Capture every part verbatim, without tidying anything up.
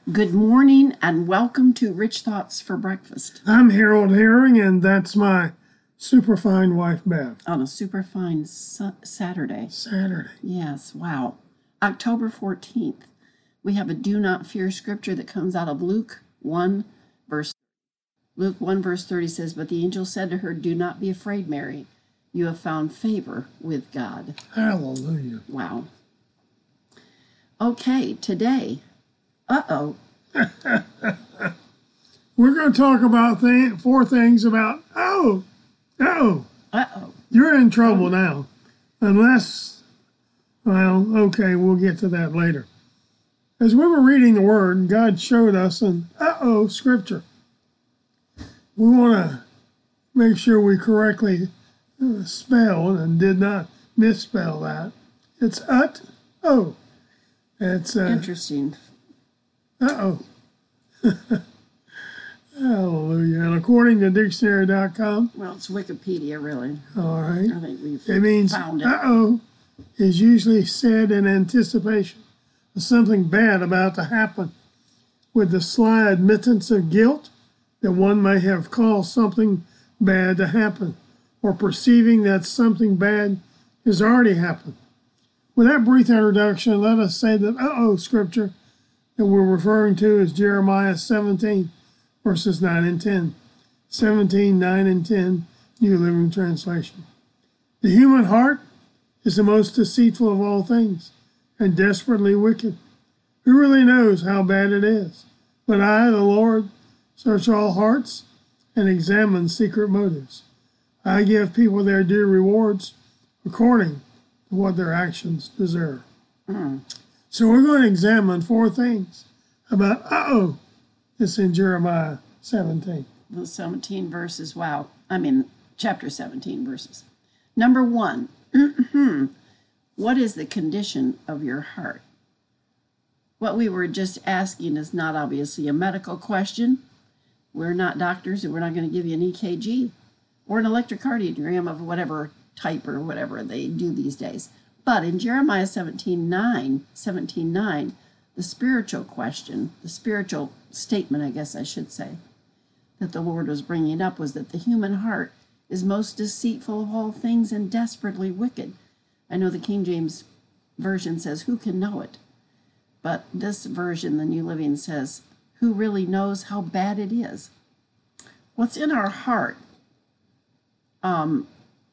Good morning and welcome to Rich Thoughts for Breakfast. I'm Harold Herring, and that's my superfine wife, Bev. On a super fine su- Saturday. Saturday. Yes, wow. October fourteenth. We have a do not fear scripture that comes out of Luke one, verse Luke one, verse thirty says, "But the angel said to her, 'Do not be afraid, Mary. You have found favor with God.'" Hallelujah. Wow. Okay, today. Uh-oh. We're going to talk about th- four things about, oh, oh, Uh-oh. you're in trouble now. Unless, well, okay, we'll get to that later. As we were reading the Word, God showed us an uh-oh scripture. We want to make sure we correctly uh, spell and did not misspell that. It's ut-oh. It's uh, Interesting. Uh-oh. Hallelujah. And according to dictionary dot com, Well, it's Wikipedia, really. all right, I think we've it means found it. uh-oh is usually said in anticipation of something bad about to happen, with the sly admittance of guilt that one may have caused something bad to happen, or perceiving that something bad has already happened. With that brief introduction, let us say that uh-oh scripture that we're referring to is Jeremiah seventeen, verses nine and ten. seventeen, nine and ten, New Living Translation. The human heart is the most deceitful of all things and desperately wicked. Who really knows how bad it is? But I, the Lord, search all hearts and examine secret motives. I give people their due rewards according to what their actions deserve. Mm. So we're going to examine four things about uh-oh. It's in Jeremiah seventeen. The seventeen verses, wow. I mean, chapter seventeen verses. Number one, what is the condition of your heart? What we were just asking is not obviously a medical question. We're not doctors, and we're not going to give you an E K G or an electrocardiogram of whatever type or whatever they do these days. But in Jeremiah seventeen nine, seventeen nine, the spiritual question, the spiritual statement, I guess I should say, that the Lord was bringing up was that the human heart is most deceitful of all things and desperately wicked. I know the King James Version says, "Who can know it?" But this version, the New Living, says, "Who really knows how bad it is?" What's in our heart um,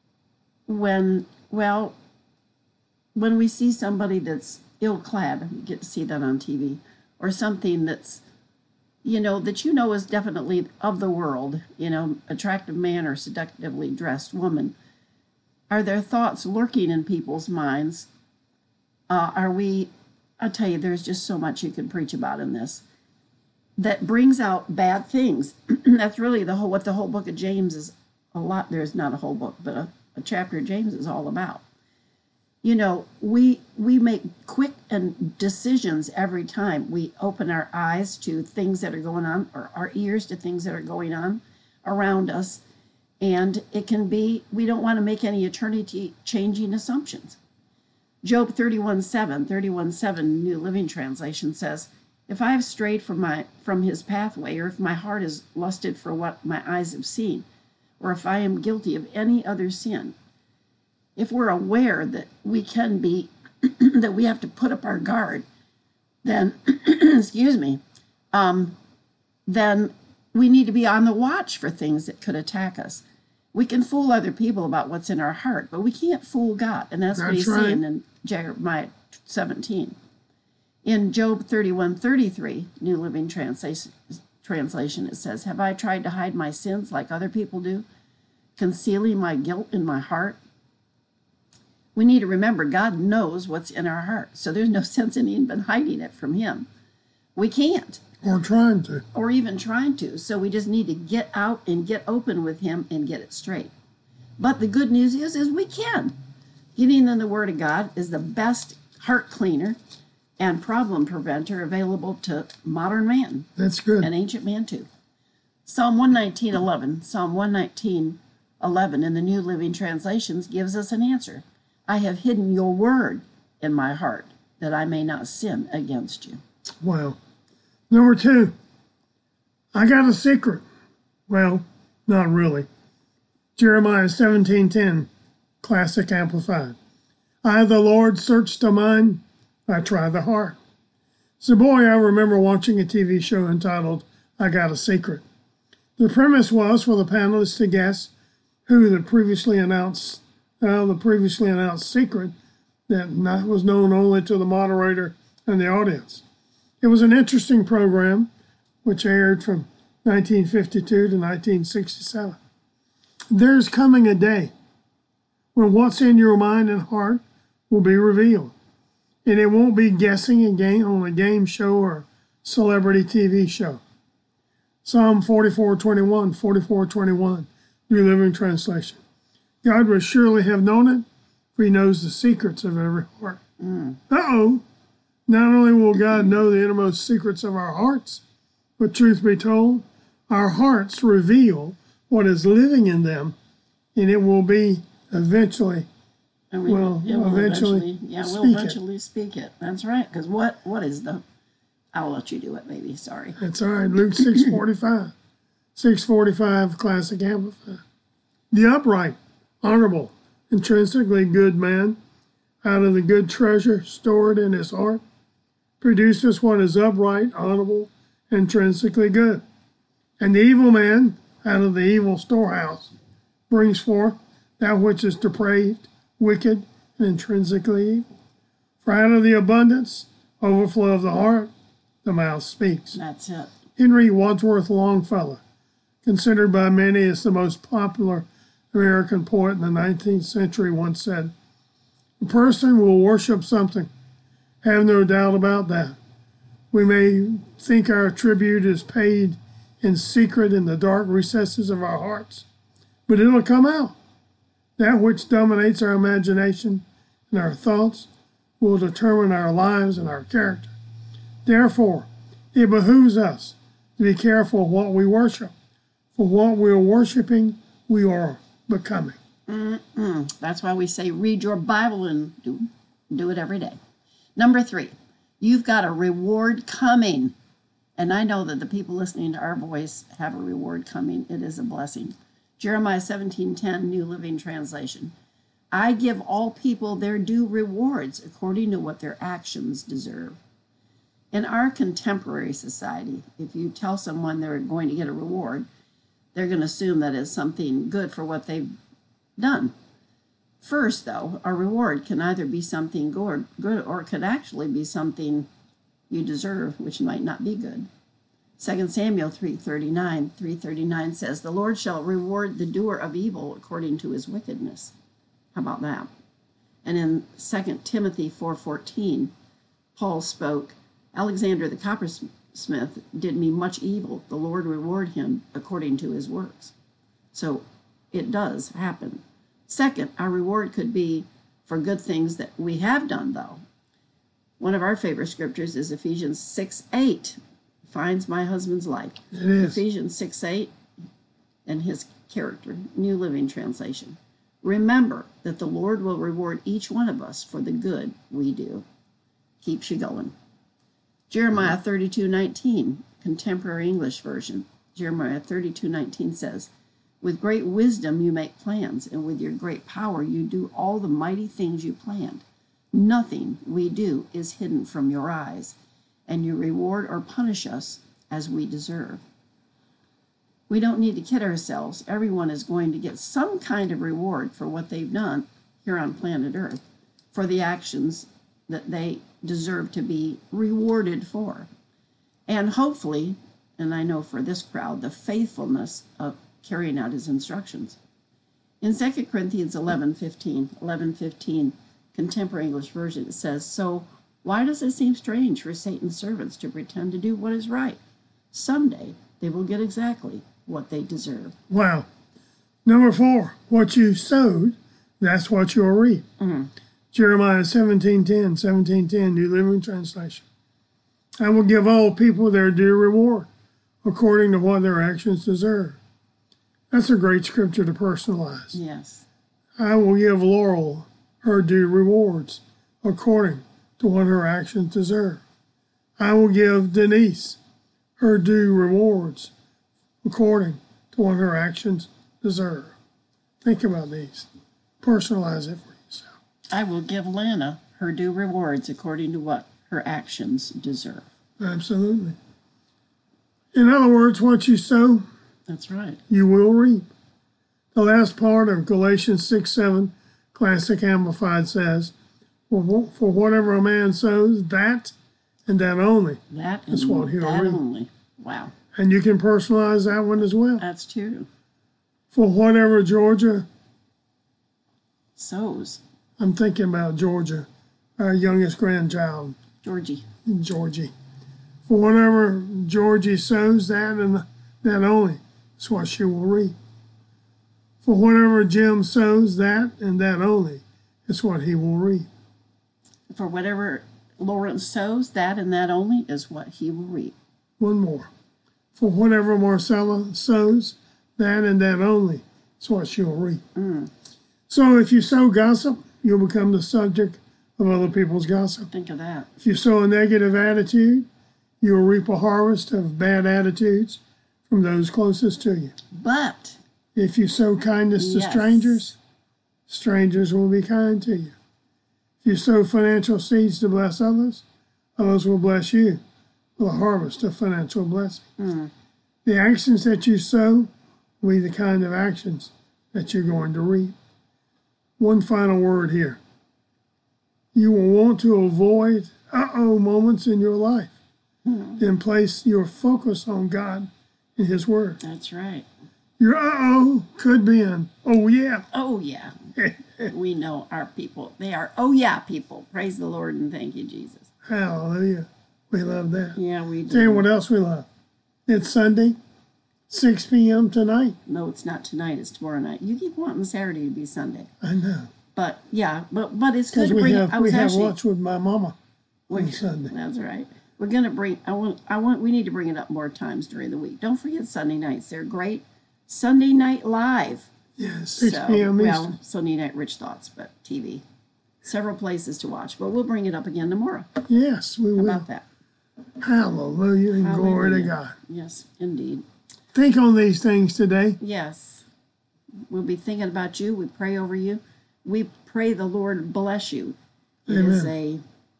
when, well, when we see somebody that's ill-clad, you get to see that on T V, or something that's, you know, that you know is definitely of the world, you know, attractive man or seductively dressed woman, are there thoughts lurking in people's minds? Uh, are we, I'll tell you, there's just so much you can preach about in this, that brings out bad things. That's really the whole, what the whole book of James is a lot, there's not a whole book, but a, a chapter of James is all about. You know, we we make quick and decisions every time we open our eyes to things that are going on, or our ears to things that are going on around us. And it can be, we don't want to make any eternity changing assumptions. Job thirty-one seven, thirty-one seven, New Living Translation says, "If I have strayed from my from his pathway, or if my heart is lusted for what my eyes have seen, or if I am guilty of any other sin," if we're aware that we can be, that we have to put up our guard, then, excuse me, um, then we need to be on the watch for things that could attack us. We can fool other people about what's in our heart, but we can't fool God. And that's, that's what he's right. saying in Jeremiah seventeen. In Job thirty-one thirty-three, New Living Translation, translation, it says, "Have I tried to hide my sins like other people do, concealing my guilt in my heart?" We need to remember God knows what's in our heart, so there's no sense in even hiding it from him. We can't. Or trying to. Or even trying to. So we just need to get out and get open with him and get it straight. But the good news is, is we can. Getting in the Word of God is the best heart cleaner and problem preventer available to modern man. That's good. And ancient man too. Psalm one nineteen eleven, Psalm one nineteen eleven in the New Living Translations gives us an answer. "I have hidden your word in my heart, that I may not sin against you." Wow. Number two, I got a secret. Well, not really. Jeremiah seventeen ten, Classic Amplified. I, the Lord, search the mind, I try the heart. As a boy, I remember watching a T V show entitled I Got a Secret. The premise was for the panelists to guess who the previously announced, uh, the previously announced secret that not, was known only to the moderator and the audience. It was an interesting program, which aired from nineteen fifty-two to nineteen sixty-seven. There's coming a day when what's in your mind and heart will be revealed. And it won't be guessing a game on a game show or celebrity T V show. Psalm forty-four twenty-one, forty-four twenty-one, New Living Translation. God will surely have known it, for he knows the secrets of every heart. Mm. Uh-oh. Not only will God know the innermost secrets of our hearts, but truth be told, our hearts reveal what is living in them, and it will be eventually, and we, well, it will eventually, eventually yeah, we'll speak eventually it. speak it. That's right. Because what, what is the, I'll let you do it, maybe. Sorry. That's all right. Luke six forty-five. six forty-five, Classic Amplified. The upright, honorable, intrinsically good man, out of the good treasure stored in his heart, produces what is upright, honorable, intrinsically good. And the evil man, out of the evil storehouse, brings forth that which is depraved, wicked, and intrinsically evil. For out of the abundance, overflow of the heart, the mouth speaks. That's it. Henry Wadsworth Longfellow, considered by many as the most popular American poet in the nineteenth century, once said, "A person will worship something. Have no doubt about that. We may think our tribute is paid in secret in the dark recesses of our hearts, but it'll come out. That which dominates our imagination and our thoughts will determine our lives and our character. Therefore, it behooves us to be careful of what we worship, for what we are worshiping, we are becoming." Mm-mm. That's why we say read your Bible and do, do it every day. Number three, you've got a reward coming. And I know that the people listening to our voice have a reward coming. It is a blessing. Jeremiah seventeen ten, New Living Translation. I give all people their due rewards according to what their actions deserve. In our contemporary society, if you tell someone they're going to get a reward, they're going to assume that it's something good for what they've done. First, though, a reward can either be something good, good or it could actually be something you deserve, which might not be good. Second Samuel three thirty-nine, three thirty-nine says, "The Lord shall reward the doer of evil according to his wickedness." How about that? And in Second Timothy four fourteen, Paul spoke, "Alexander the coppersmith did me much evil. The Lord reward him according to his works." So it does happen. Second, our reward could be for good things that we have done, though. One of our favorite scriptures is Ephesians six eight, finds my husband's life. It is. Ephesians six eight and his character, New Living Translation. Remember that the Lord will reward each one of us for the good we do. Keeps you going. Jeremiah thirty-two nineteen, Contemporary English Version. Jeremiah thirty-two nineteen says, "With great wisdom you make plans, and with your great power you do all the mighty things you planned. Nothing we do is hidden from your eyes, and you reward or punish us as we deserve." We don't need to kid ourselves. Everyone is going to get some kind of reward for what they've done here on planet Earth, for the actions that they deserve to be rewarded for. And hopefully, and I know for this crowd, the faithfulness of carrying out his instructions. In Second Corinthians eleven fifteen, eleven fifteen, Contemporary English Version, it says, "So why does it seem strange for Satan's servants to pretend to do what is right? Someday they will get exactly what they deserve." Wow. Number four, what you sowed, that's what you'll reap. Mm-hmm. Jeremiah seventeen ten, seventeen ten, New Living Translation. "I will give all people their due reward, according to what their actions deserve." That's a great scripture to personalize. Yes. I will give Laurel her due rewards, according to what her actions deserve. I will give Denise her due rewards according to what her actions deserve. Think about these. Personalize it for yourself. I will give Lana her due rewards according to what her actions deserve. Absolutely. In other words, what you sow, That's right. you will reap. The last part of Galatians six seven, Classic Amplified says, For for whatever a man sows, that and that only. That That's and what he'll that reap. only. Wow. And you can personalize that one as well. That's true. For whatever Georgia, Sows. I'm thinking about Georgia, our youngest grandchild, Georgie. Georgie. For whatever Georgie sows, that and that only is what she will reap. For whatever Jim sows, that and that only is what he will reap. For whatever Lawrence sows, that and that only is what he will reap. One more. For whatever Marcella sows, that and that only is what she will reap. Mm. So if you sow gossip, you'll become the subject of other people's gossip. Think of that. If you sow a negative attitude, you will reap a harvest of bad attitudes from those closest to you. But If you sow kindness to Yes. strangers, strangers will be kind to you. If you sow financial seeds to bless others, others will bless you with a harvest of financial blessing. mm, The actions that you sow will be the kind of actions that you're going to reap. One final word here. You will want to avoid uh-oh moments in your life and place your focus on God and His Word. that's right. Your uh-oh could be an oh yeah. Oh, yeah. We know our people. They are, oh, yeah, people. Praise the Lord and thank you, Jesus. Hallelujah. We love that. Yeah, we Tell you do. what else we love. It's Sunday, six p.m. tonight. No, it's not tonight. It's tomorrow night. You keep wanting Saturday to be Sunday. I know. But, yeah, but but it's good Because to we bring have it. I we was have actually, lunch with my mama on we- Sunday. That's right. We're going to bring, I want, I want, we need to bring it up more times during the week. Don't forget Sunday nights. They're great. Sunday Night Live. Yeah, six So, p.m. Eastern. well, Sunday Night Rich Thoughts, but T V. Several places to watch, but we'll bring it up again tomorrow. Yes, we How will. about that? Hallelujah and glory to Hallelujah. God. Yes, indeed. Think on these things today. Yes. We'll be thinking about you. We pray over you. We pray the Lord bless you. It Amen. is a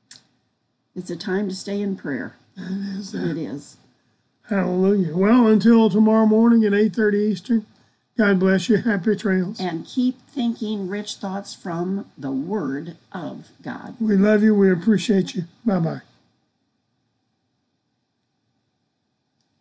it's a time to stay in prayer. It is that. It is. Hallelujah. Well, until tomorrow morning at eight thirty Eastern, God bless you. Happy trails. And keep thinking rich thoughts from the Word of God. We love you. We appreciate you. Bye-bye.